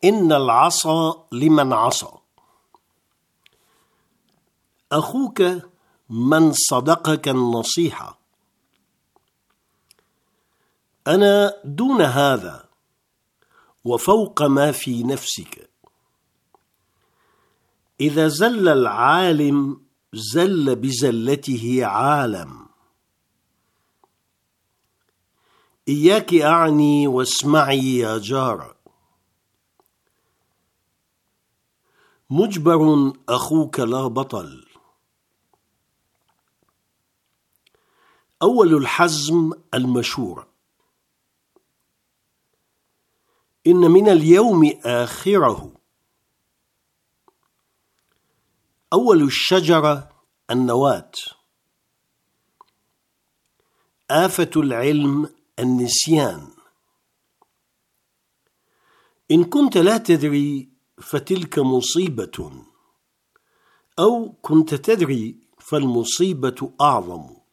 إن العصا لمن عصى. أخوك من صدقك النصيحة. أنا دون هذا وفوق ما في نفسك. إذا زل العالم زل بزلته عالم. إياك أعني واسمعي يا جارة. مجبر أخوك لا بطل. أول الحزم المشورة. إن من اليوم آخره. أول الشجرة النواة. آفة العلم النسيان. إن كنت لا تدري فتلك مصيبة، أو كنت تدري فالمصيبة أعظم.